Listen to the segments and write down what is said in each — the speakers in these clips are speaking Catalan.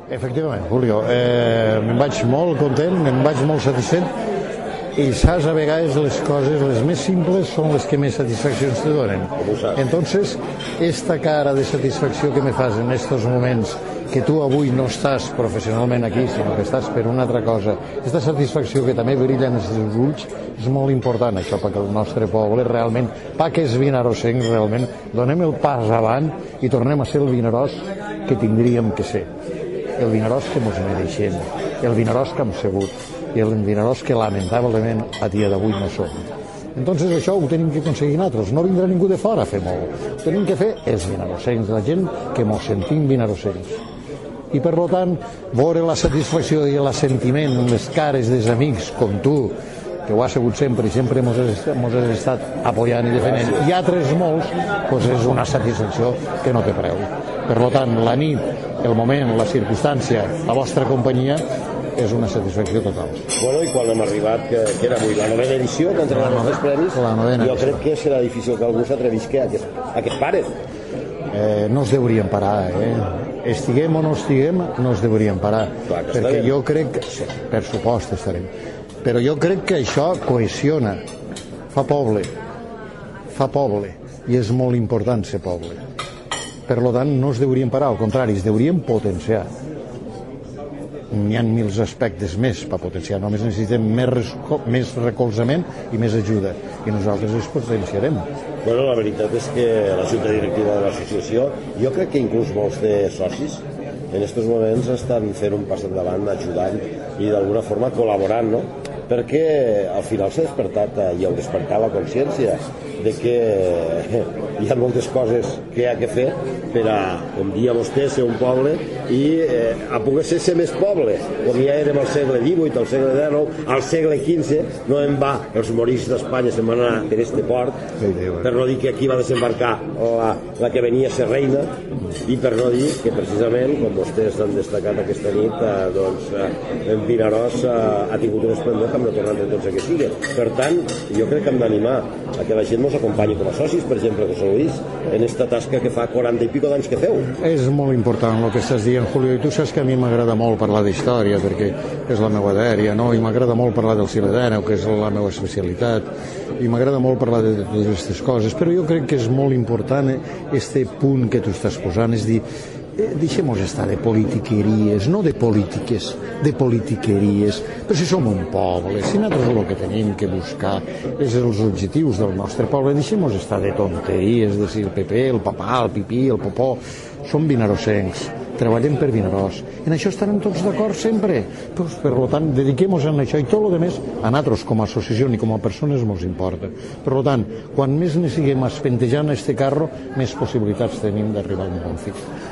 Efectivament, Julio, me'n vaig molt content, me'n vaig molt satisfet i saps, a vegades les coses, les més simples són les que més satisfaccions te donen. Entonces, esta cara de satisfacció que me fas en estos moments que tu avui no estàs professionalment aquí, sinó que estàs per una altra cosa, aquesta satisfacció que també brilla en els teus ulls, és molt important això perquè el nostre poble realment, perquè és vinarosencs realment, donem el pas avant i tornem a ser el Vinaròs que tindríem que ser. El Vinaròs que mos mereixem, el Vinaròs que hem sigut i el Vinaròs que lamentablement a dia d'avui no som. Entonces això ho tenim que aconseguir nosaltres, no vindrà ningú de fora a fer molt, ho tenim que fer els vinarosencs, la gent que mos sentim vinarosencs. I per tant, veure la satisfacció i l'assentiment en les cares dels amics com tu, que ho ha sigut sempre i sempre mos has estat apoyant i defendent, i altres molts, doncs és una satisfacció que no té preu. Per tant, la nit, el moment, la circumstància, la vostra companyia, és una satisfacció total. Bueno, i quan hem arribat, que era avui la 9ª edició, que entreguen els premis, jo crec que serà difícil que algú s'atrevisqui a que es pare. No es deurien parar, estiguem o no estiguem, no es deurien parar, perquè jo crec, per supost estarem, però jo crec que això cohesiona, fa poble, i és molt important ser poble. Per tant, no es deurien parar, al contrari, es deurien potenciar. N'hi ha mils aspectes més per potenciar, només necessitem més recolzament i més ajuda, i nosaltres els potenciarem. Bueno, la veritat és que la junta directiva de l'associació, jo crec que inclús molts de socis en aquests moments estan fent un pas endavant, ajudant i d'alguna forma col·laborant, no? Perquè al final s'ha despertat i heu despertat la consciència de que hi ha moltes coses que hi ha que fer per a, com dia vostè, ser un poble i a poder ser més poble, com ja érem al segle XVIII, al segle XIX, al segle XV, no en va, els moriscs d'Espanya se'n van anar per este port, per no dir que aquí va desembarcar la que venia a ser reina, i per no dir que precisament, com vostès han destacat aquesta nit, doncs en Vinaròs ha tingut un esplendor que hem de tornar entre tots a que sigui. Per tant, jo crec que hem d'animar a que la gent ens acompanyi com a socis, per exemple, que José Luis, en esta tasca que fa 40 i pico d'anys que feu. És molt important el que estàs dient, Julio, i tu saps que a mi m'agrada molt parlar d'història, perquè és la meva dèria, no? I m'agrada molt parlar del Ciledàneu, que és la meva especialitat, i m'agrada molt parlar de totes aquestes coses, però jo crec que és molt important este punt que tu estàs posant, és dir, deixem-nos estar de politiqueries, no de polítiques, de politiqueries, però si som un poble, si nosaltres el que tenim que buscar és els objectius del nostre poble, deixem-nos estar de tonteries, de si el PP, el papà, el pipí, el popó, som vinarosencs, treballem per Vinaròs, en això estarem tots d'acord sempre, pues, per tant, dediquem-nos a això, i tot el més a nosaltres com a associació i com a persones ens importa. Per tant, quan més ne siguem espentejant este carro, més possibilitats tenim d'arribar a un bon fi.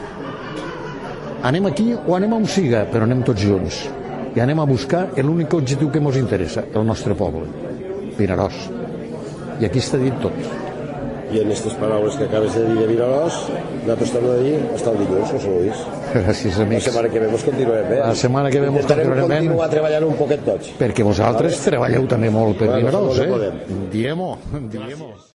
Anem aquí o anem on siga, però anem tots junts. I anem a buscar l'únic objectiu que ens interessa, el nostre poble, Vinaròs. I aquí està dit tot. I en aquestes paraules que acabes de dir de Vinaròs, nosaltres tornem a dir hasta el dilluns, José Luis. Gràcies, amics. La setmana que ve ens continuem bé. La setmana que ve ens continuem bé. Intentarem continuar treballant un poquet tots. Perquè vosaltres treballeu també molt per Vinaròs, Diem-ho.